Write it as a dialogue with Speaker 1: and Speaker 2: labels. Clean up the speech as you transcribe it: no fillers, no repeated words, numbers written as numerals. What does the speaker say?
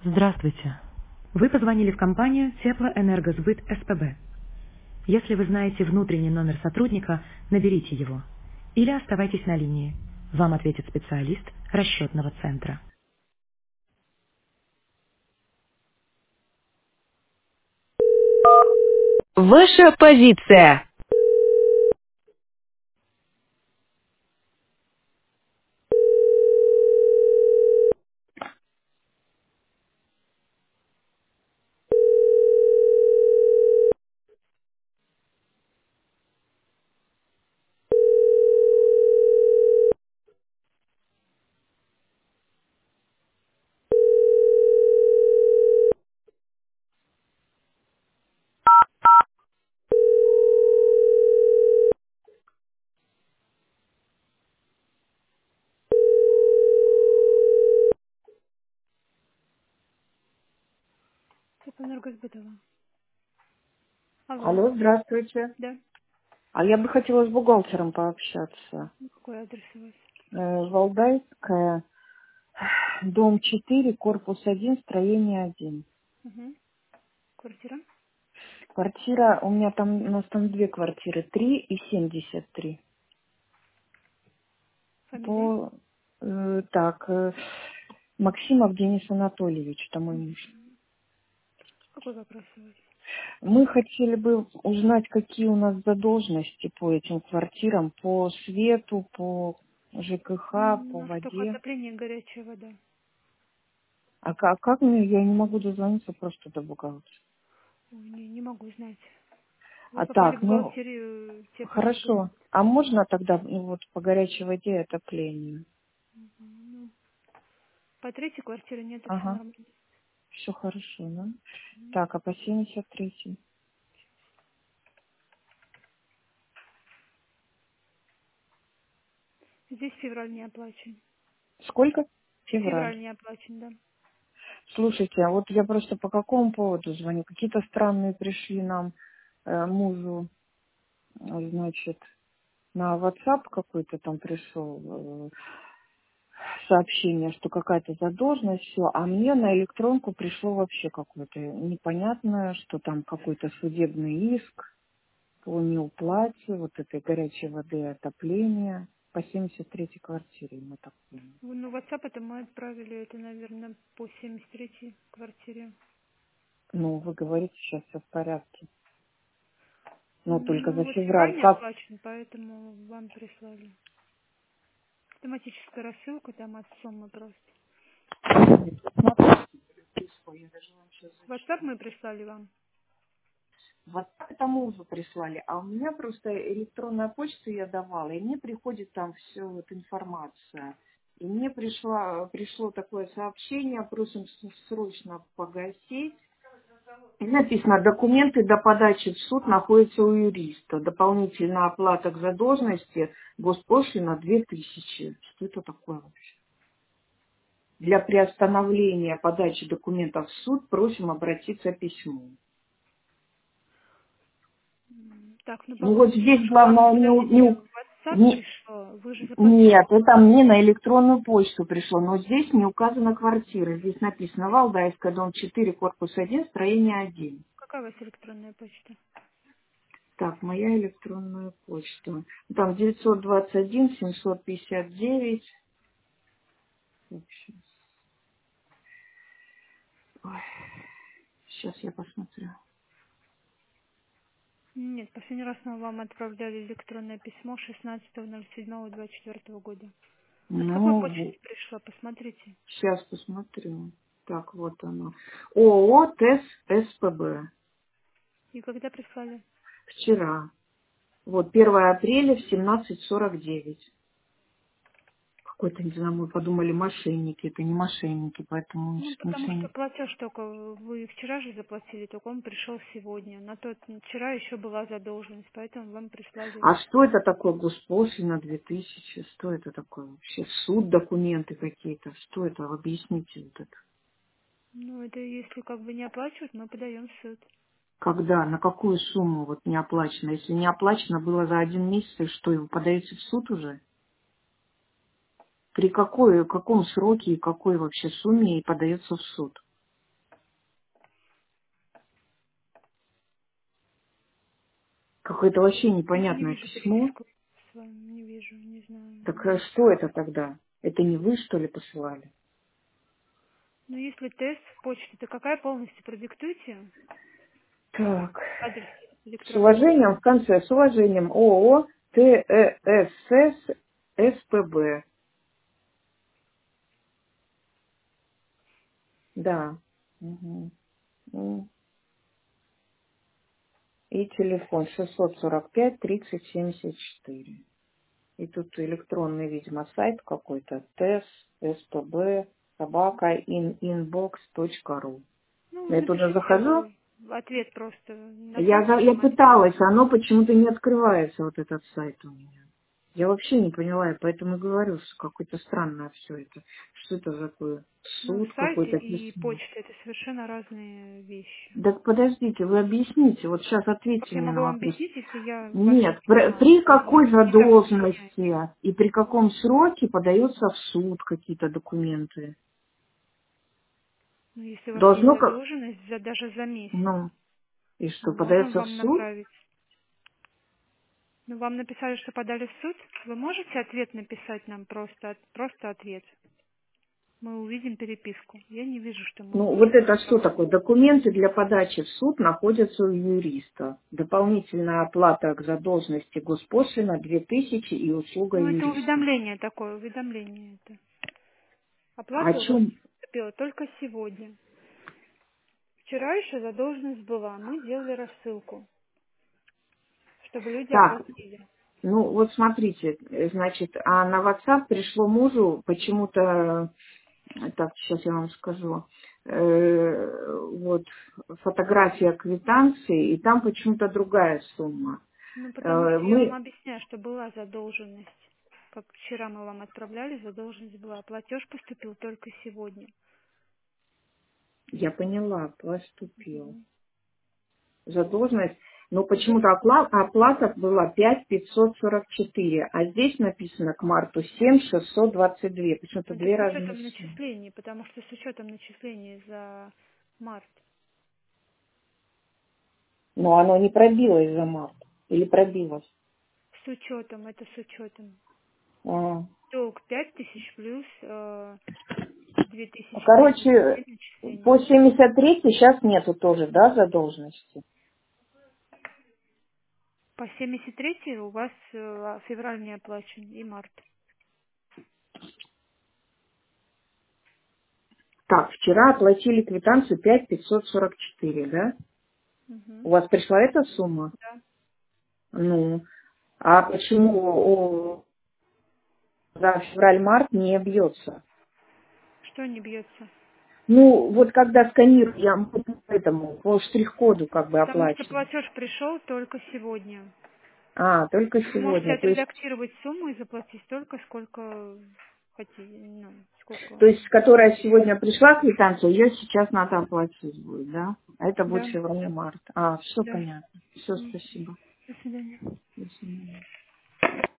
Speaker 1: Здравствуйте. Вы позвонили в компанию Теплоэнергосбыт СПБ. Если вы знаете внутренний номер сотрудника, наберите его. Или оставайтесь на линии. Вам ответит специалист расчетного центра.
Speaker 2: Ваша позиция.
Speaker 3: Теплоэнергосбытова. Алло,
Speaker 4: Алло, здравствуйте.
Speaker 3: да?
Speaker 4: А я бы хотела с бухгалтером пообщаться.
Speaker 3: Ну, какой адрес у вас?
Speaker 4: Валдайская, дом 4, корпус 1, строение 1.
Speaker 3: Угу. Квартира?
Speaker 4: Квартира, у нас там две квартиры, 3 и 73.
Speaker 3: Фамилия?
Speaker 4: По, так, Максимов Денис Анатольевич, это мой муж.
Speaker 3: Какой вопрос у вас?
Speaker 4: Мы хотели бы узнать, какие у нас задолженности по этим квартирам, по свету, по ЖКХ, по
Speaker 3: Ну, что
Speaker 4: воде.
Speaker 3: отопление, горячая вода.
Speaker 4: А как мне, я не могу дозвониться просто до бухгалтера.
Speaker 3: Ой, не могу знать. Вы
Speaker 4: А
Speaker 3: попали в
Speaker 4: так, ну,
Speaker 3: бухгалтерию
Speaker 4: хорошо.
Speaker 3: Теплоэнергосбыт.
Speaker 4: А можно тогда вот по горячей воде отопление?
Speaker 3: Ну, по третьей квартире нет, все
Speaker 4: Ага,
Speaker 3: нормально.
Speaker 4: все хорошо, да? Так, а по 73?
Speaker 3: Здесь февраль не оплачен.
Speaker 4: Сколько? Февраль.
Speaker 3: Февраль не оплачен, да.
Speaker 4: Слушайте, а вот я просто по какому поводу звоню? Какие-то странные пришли нам мужу, значит, на WhatsApp какой-то там пришел сообщение, что какая-то задолженность, все, а мне на электронку пришло вообще какое-то непонятное, что там какой-то судебный иск по неуплате вот этой горячей воды и отопления по 73-й квартире, мы так поняли.
Speaker 3: Ну, WhatsApp это мы отправили, это, наверное, по 73-й квартире.
Speaker 4: Ну, вы говорите, сейчас все в порядке. Но только
Speaker 3: Ну,
Speaker 4: за
Speaker 3: вот
Speaker 4: февраль.
Speaker 3: февраль не
Speaker 4: Как?
Speaker 3: оплачен, поэтому вам прислали. Автоматическая рассылка там от суммы просто.
Speaker 4: Пришло, я даже вам сейчас
Speaker 3: WhatsApp
Speaker 4: зачитаю.
Speaker 3: мы прислали вам.
Speaker 4: Вот так это мужу прислали, а у меня просто электронная почта я давала, и мне приходит там все вот информация. И мне пришло такое сообщение, просим срочно погасить. И написано, документы до подачи в суд находятся у юриста. Дополнительная оплата к задолженности, госпошлина 2000. Что это такое вообще? Для приостановления подачи документов в суд просим обратиться письмом.
Speaker 3: Так, ну по
Speaker 4: Ну вот
Speaker 3: поводу
Speaker 4: здесь
Speaker 3: мужа вам,
Speaker 4: главное
Speaker 3: подождите, в WhatsApp
Speaker 4: не-
Speaker 3: пришло, вы же
Speaker 4: нет,
Speaker 3: заплатили.
Speaker 4: это мне на электронную почту пришло, но здесь не указана квартира. Здесь написано Валдайская, дом 4, корпус 1, строение 1.
Speaker 3: Какая у вас электронная почта?
Speaker 4: Так, моя электронная почта. Там 921 759. Сейчас я посмотрю.
Speaker 3: Нет, последний раз мы вам отправляли электронное письмо 16.07.24 года. А с какой
Speaker 4: Ну,
Speaker 3: почты пришло? Посмотрите.
Speaker 4: сейчас посмотрю. Так, вот оно. ООО ТЭС СПБ.
Speaker 3: И когда прислали?
Speaker 4: Вчера. Вот 1 апреля в 17:49. Какой-то, не знаю, мы подумали, мошенники. Это не мошенники, поэтому
Speaker 3: Ну, потому
Speaker 4: ничего
Speaker 3: что
Speaker 4: не...
Speaker 3: платеж только вы вчера же заплатили, только он пришел сегодня. На тот вчера еще была задолженность, поэтому вам прислали.
Speaker 4: А что это такое госпошлина 2000? Что это такое вообще? Суд, документы какие-то? Что это? Объясните вот это.
Speaker 3: Ну, это если как бы не оплачивают, мы подаем в суд.
Speaker 4: Когда? На какую сумму вот не оплачено? Если не оплачено было за 1 месяц, и что, его подаете в суд уже? При каком сроке и какой вообще сумме и подается в суд? Какое-то вообще
Speaker 3: Я не
Speaker 4: непонятное
Speaker 3: вижу
Speaker 4: письмо.
Speaker 3: переписку с вами, не вижу, не знаю.
Speaker 4: Так что это тогда? Это не вы, что ли, посылали?
Speaker 3: Ну, если тест в почте, то какая полностью? Продиктуйте
Speaker 4: Так.
Speaker 3: адрес
Speaker 4: С
Speaker 3: электронной почты.
Speaker 4: уважением, в конце, с уважением, ООО ТЭСС СПБ. Да. Мгм. И телефон 645-30-74. И тут электронный, видимо, сайт какой-то. ТЭС, СПБ, собака, inbox.ru.
Speaker 3: Ну, вы
Speaker 4: Я туда
Speaker 3: напишите
Speaker 4: захожу,
Speaker 3: ответ просто. На
Speaker 4: я
Speaker 3: почту
Speaker 4: пыталась, оно почему-то не открывается, вот этот сайт у меня. Я вообще не поняла, и поэтому и говорю, что какое-то странное все это. Что это такое?
Speaker 3: Ну,
Speaker 4: Суд
Speaker 3: сайт
Speaker 4: какой-то
Speaker 3: и
Speaker 4: письмо.
Speaker 3: почта — это совершенно разные вещи.
Speaker 4: Так подождите, вы объясните, вот сейчас
Speaker 3: Как
Speaker 4: ответьте
Speaker 3: я
Speaker 4: мне
Speaker 3: могу
Speaker 4: на
Speaker 3: вам
Speaker 4: вопрос.
Speaker 3: объяснить, если я вас не
Speaker 4: Нет,
Speaker 3: понимаю?
Speaker 4: при
Speaker 3: Вы
Speaker 4: какой
Speaker 3: не так
Speaker 4: задолженности
Speaker 3: объясняете.
Speaker 4: и при каком сроке подается в суд какие-то документы?
Speaker 3: Ну, если у вас есть
Speaker 4: Должно как,
Speaker 3: задолженность даже за месяц,
Speaker 4: ну, и что,
Speaker 3: мы можем
Speaker 4: подается в
Speaker 3: вам
Speaker 4: суд?
Speaker 3: направить. Ну, вам написали, что подали в суд. Вы можете ответ написать нам, просто ответ? Мы увидим переписку. Я не вижу, что мы
Speaker 4: Ну, вот
Speaker 3: увидим.
Speaker 4: это что такое? Документы для подачи в суд находятся у юриста. Дополнительная оплата к задолженности госпошлина 2000 и услуга
Speaker 3: Ну, это
Speaker 4: юриста.
Speaker 3: уведомление такое, уведомление это.
Speaker 4: О
Speaker 3: Оплата у вас
Speaker 4: чем?
Speaker 3: поступила только сегодня. Вчера еще задолженность была. Мы делали рассылку, чтобы люди
Speaker 4: Так,
Speaker 3: оплатили.
Speaker 4: ну вот смотрите, значит, а на WhatsApp пришло мужу почему-то. Так, сейчас я вам скажу. Вот фотография квитанции, и там почему-то другая сумма.
Speaker 3: Ну, потому что я вам
Speaker 4: Мы,
Speaker 3: объясняю, что была задолженность. Как вчера мы вам отправляли, задолженность была. Платеж поступил только сегодня.
Speaker 4: я поняла, поступил.
Speaker 3: Мгм.
Speaker 4: Задолженность, но
Speaker 3: Ну, вы-
Speaker 4: почему-то оплата была 5544, а здесь написано к марту 7622. Почему-то
Speaker 3: Это
Speaker 4: две
Speaker 3: с
Speaker 4: разные
Speaker 3: учетом
Speaker 4: суммы.
Speaker 3: начислений, потому что с учетом начислений за март.
Speaker 4: Но оно не пробилось за март. Или пробилось?
Speaker 3: С учетом, это с учетом.
Speaker 4: А.
Speaker 3: Долг 5000 плюс 2000
Speaker 4: Короче,
Speaker 3: начислений.
Speaker 4: по 73 сейчас нету тоже, да, задолженности?
Speaker 3: По 73 у вас февраль не оплачен и март.
Speaker 4: Так, вчера оплатили квитанцию 5544, да?
Speaker 3: Мгм.
Speaker 4: У вас пришла эта сумма?
Speaker 3: Да.
Speaker 4: Ну, а почему за февраль-март не бьется?
Speaker 3: Что не бьется?
Speaker 4: Ну, вот когда сканирую, я по этому, по штрих-коду как бы
Speaker 3: Потому что
Speaker 4: оплачиваю.
Speaker 3: платеж пришел только сегодня.
Speaker 4: А, только
Speaker 3: Вы можете
Speaker 4: сегодня.
Speaker 3: отредактировать сумму и заплатить столько, сколько хотите, ну, сколько
Speaker 4: То есть, которая
Speaker 3: хотите.
Speaker 4: сегодня пришла квитанция, ее сейчас надо оплатить будет, да? А это будет
Speaker 3: Да,
Speaker 4: февраль-март. А, все
Speaker 3: да.
Speaker 4: понятно. Все,
Speaker 3: М.
Speaker 4: спасибо.
Speaker 3: До свидания.
Speaker 4: До свидания.